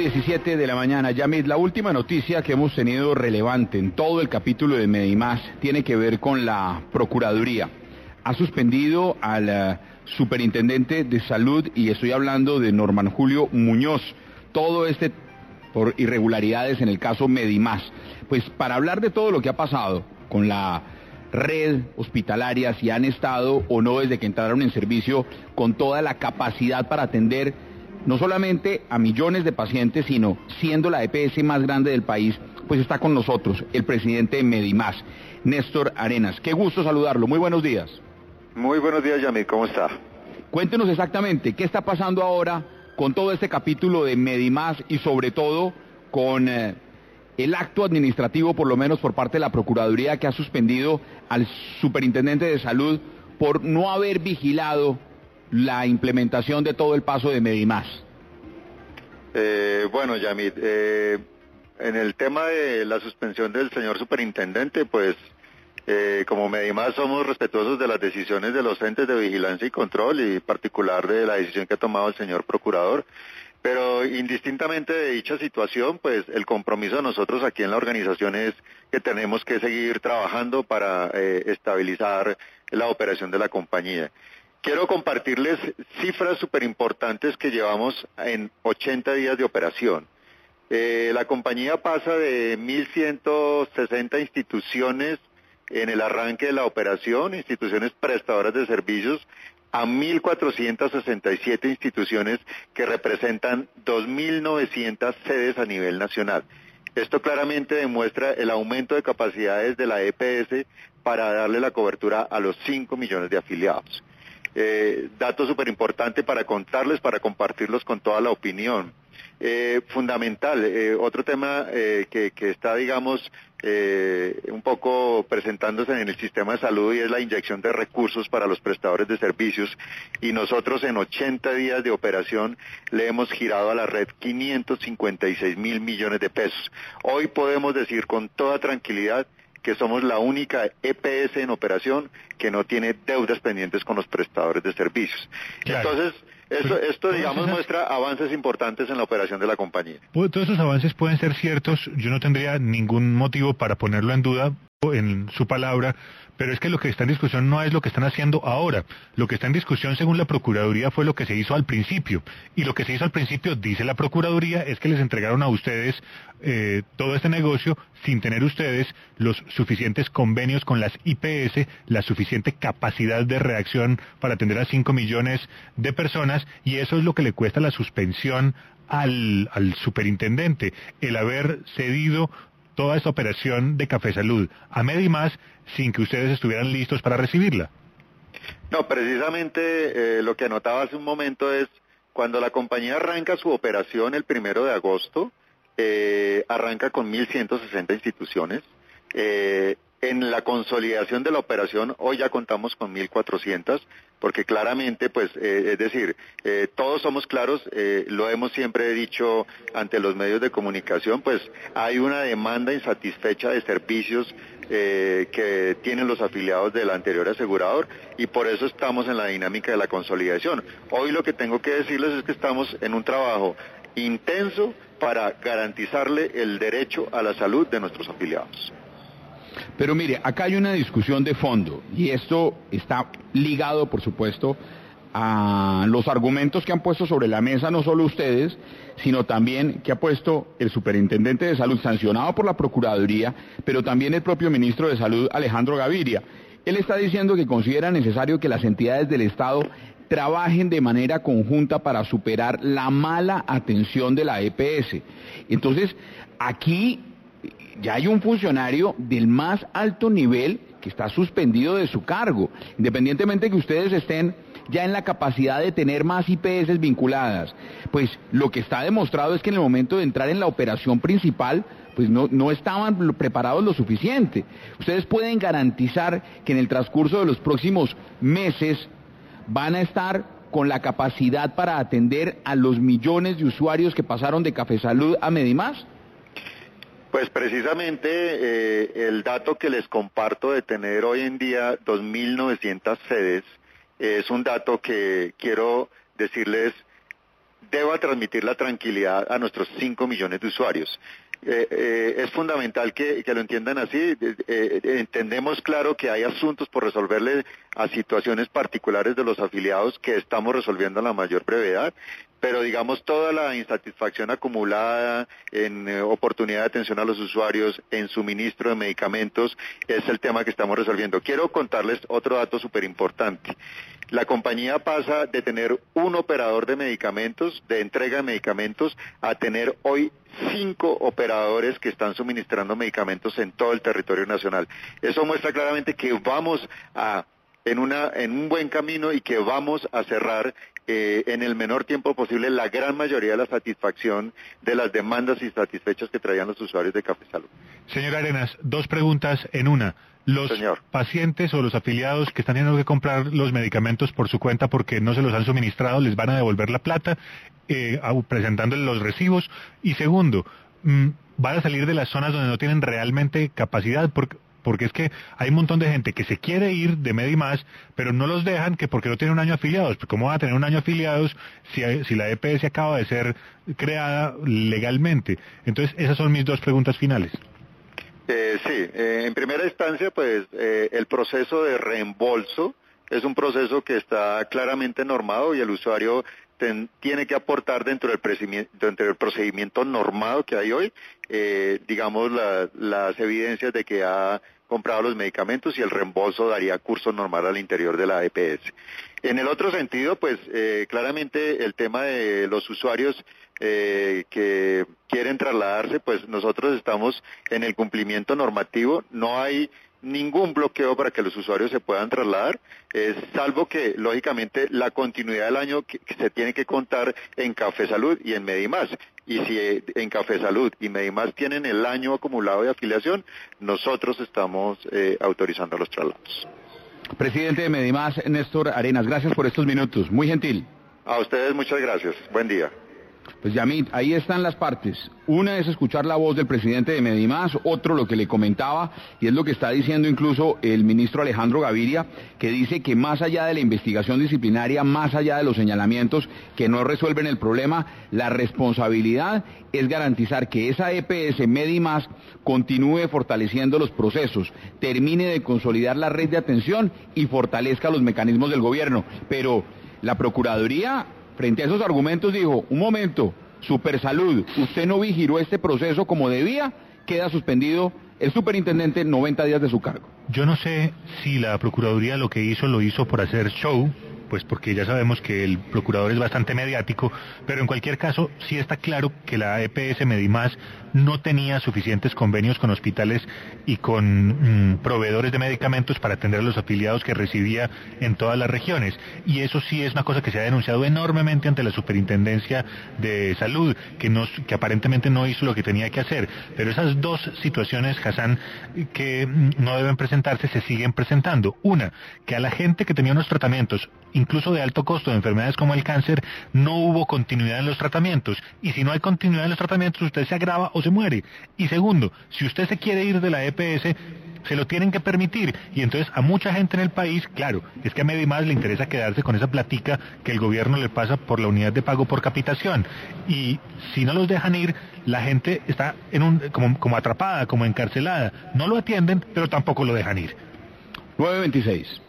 5:17 de la mañana. Yamid, la última noticia que hemos tenido relevante en todo el capítulo de Medimás tiene que ver con la Procuraduría. Ha suspendido al superintendente de salud, y estoy hablando de Norman Julio Muñoz, todo por irregularidades en el caso Medimás. Pues para hablar de todo lo que ha pasado con la red hospitalaria, si han estado o no desde que entraron en servicio con toda la capacidad para atender no solamente a millones de pacientes, sino siendo la EPS más grande del país, pues está con nosotros el presidente de Medimás, Néstor Arenas. Qué gusto saludarlo, muy buenos días. Muy buenos días, Yamil, ¿cómo está? Cuéntenos exactamente qué está pasando ahora con todo este capítulo de Medimás y sobre todo con el acto administrativo, por lo menos por parte de la Procuraduría, que ha suspendido al superintendente de salud por no haber vigilado la implementación de todo el paso de Medimás. Bueno, Yamil, en el tema de la suspensión del señor superintendente, pues como Medimás somos respetuosos de las decisiones de los entes de vigilancia y control, y en particular de la decisión que ha tomado el señor procurador. Pero indistintamente de dicha situación, pues el compromiso de nosotros aquí en la organización es que tenemos que seguir trabajando para estabilizar la operación de la compañía. Quiero compartirles cifras súper importantes que llevamos en 80 días de operación. La compañía pasa de 1.160 instituciones en el arranque de la operación, instituciones prestadoras de servicios, a 1.467 instituciones que representan 2.900 sedes a nivel nacional. Esto claramente demuestra el aumento de capacidades de la EPS para darle la cobertura a los 5 millones de afiliados. Dato súper importante para contarles, para compartirlos con toda la opinión. Fundamental, otro tema que está, digamos, un poco presentándose en el sistema de salud, y es la inyección de recursos para los prestadores de servicios, y nosotros en 80 días de operación le hemos girado a la red 556.000 millones de pesos. Hoy podemos decir con toda tranquilidad que somos la única EPS en operación que no tiene deudas pendientes con los prestadores de servicios. Claro. Entonces, esto digamos, muestra avances importantes en la operación de la compañía. Todos esos avances pueden ser ciertos, yo no tendría ningún motivo para ponerlo en duda en su palabra, pero es que lo que está en discusión no es lo que están haciendo ahora. Lo que está en discusión, según la Procuraduría, fue lo que se hizo al principio. Y lo que se hizo al principio, dice la Procuraduría, es que les entregaron a ustedes todo este negocio sin tener ustedes los suficientes convenios con las IPS, la suficiente capacidad de reacción para atender a 5 millones de personas, y eso es lo que le cuesta la suspensión al superintendente, el haber cedido toda esta operación de Café Salud a Medimás sin que ustedes estuvieran listos para recibirla. No, precisamente lo que anotaba hace un momento es, cuando la compañía arranca su operación el 1 de agosto, arranca con 1.160 instituciones. En la consolidación de la operación, hoy ya contamos con 1.400, porque claramente, pues, es decir, todos somos claros, lo hemos siempre dicho ante los medios de comunicación, pues hay una demanda insatisfecha de servicios que tienen los afiliados del anterior asegurador, y por eso estamos en la dinámica de la consolidación. Hoy lo que tengo que decirles es que estamos en un trabajo intenso para garantizarle el derecho a la salud de nuestros afiliados. Pero mire, acá hay una discusión de fondo, y esto está ligado, por supuesto, a los argumentos que han puesto sobre la mesa no solo ustedes, sino también que ha puesto el superintendente de salud, sancionado por la Procuraduría, pero también el propio ministro de Salud, Alejandro Gaviria. Él está diciendo que considera necesario que las entidades del Estado trabajen de manera conjunta para superar la mala atención de la EPS. Entonces, aquí ya hay un funcionario del más alto nivel que está suspendido de su cargo, independientemente que ustedes estén ya en la capacidad de tener más IPS vinculadas. Pues lo que está demostrado es que en el momento de entrar en la operación principal, pues no estaban preparados lo suficiente. Ustedes pueden garantizar que en el transcurso de los próximos meses van a estar con la capacidad para atender a los millones de usuarios que pasaron de Café Salud a Medimás. Pues precisamente el dato que les comparto de tener hoy en día 2.900 sedes es un dato que quiero decirles deba transmitir la tranquilidad a nuestros 5 millones de usuarios. Es fundamental que lo entiendan así. Entendemos claro que hay asuntos por resolverle a situaciones particulares de los afiliados que estamos resolviendo a la mayor brevedad, pero digamos toda la insatisfacción acumulada en oportunidad de atención a los usuarios, en suministro de medicamentos, es el tema que estamos resolviendo. Quiero contarles otro dato súper importante. La compañía pasa de tener un operador de medicamentos, de entrega de medicamentos, a tener hoy 5 operadores que están suministrando medicamentos en todo el territorio nacional. Eso muestra claramente que vamos en un buen camino y que vamos a cerrar en el menor tiempo posible la gran mayoría de la satisfacción de las demandas insatisfechas que traían los usuarios de Café Salud. Señor Arenas, 2 preguntas en una. Los pacientes o los afiliados que están teniendo que comprar los medicamentos por su cuenta porque no se los han suministrado, ¿les van a devolver la plata presentándoles los recibos? Y segundo, ¿van a salir de las zonas donde no tienen realmente capacidad? Porque es que hay un montón de gente que se quiere ir de Medimás, pero no los dejan que porque no tienen un año afiliados. ¿Cómo van a tener un año afiliados si la EPS acaba de ser creada legalmente? Entonces, esas son mis 2 preguntas finales. En primera instancia, pues el proceso de reembolso es un proceso que está claramente normado y el usuario tiene que aportar dentro del procedimiento normado que hay hoy, digamos las evidencias de que ha comprado los medicamentos y el reembolso daría curso normal al interior de la EPS. En el otro sentido, pues claramente el tema de los usuarios que quieren trasladarse, pues nosotros estamos en el cumplimiento normativo, no hay ningún bloqueo para que los usuarios se puedan trasladar, salvo que lógicamente la continuidad del año que se tiene que contar en Café Salud y en Medimás. Y si en Café Salud y Medimás tienen el año acumulado de afiliación, nosotros estamos autorizando los traslados. Presidente de Medimás, Néstor Arenas, gracias por estos minutos, muy gentil. A ustedes muchas gracias, buen día. Pues Yamit, ahí están las partes. Una es escuchar la voz del presidente de Medimás, otro lo que le comentaba, y es lo que está diciendo incluso el ministro Alejandro Gaviria, que dice que más allá de la investigación disciplinaria, más allá de los señalamientos que no resuelven el problema, la responsabilidad es garantizar que esa EPS Medimás continúe fortaleciendo los procesos, termine de consolidar la red de atención y fortalezca los mecanismos del gobierno. Pero la Procuraduría, frente a esos argumentos, dijo, un momento, Supersalud, usted no vigiló este proceso como debía, queda suspendido el superintendente 90 días de su cargo. Yo no sé si la Procuraduría lo hizo por hacer show, pues porque ya sabemos que el procurador es bastante mediático, pero en cualquier caso sí está claro que la EPS Medimás no tenía suficientes convenios con hospitales y con proveedores de medicamentos para atender a los afiliados que recibía en todas las regiones. Y eso sí es una cosa que se ha denunciado enormemente ante la Superintendencia de Salud, que aparentemente no hizo lo que tenía que hacer. Pero esas 2 situaciones, Hassan, que no deben presentarse, se siguen presentando. Una, que a la gente que tenía unos tratamientos, incluso de alto costo, de enfermedades como el cáncer, no hubo continuidad en los tratamientos. Y si no hay continuidad en los tratamientos, usted se agrava o se muere. Y segundo, si usted se quiere ir de la EPS, se lo tienen que permitir. Y entonces a mucha gente en el país, claro, es que a Medimás le interesa quedarse con esa platica que el gobierno le pasa por la unidad de pago por capitación. Y si no los dejan ir, la gente está como atrapada, como encarcelada. No lo atienden, pero tampoco lo dejan ir. 9:26.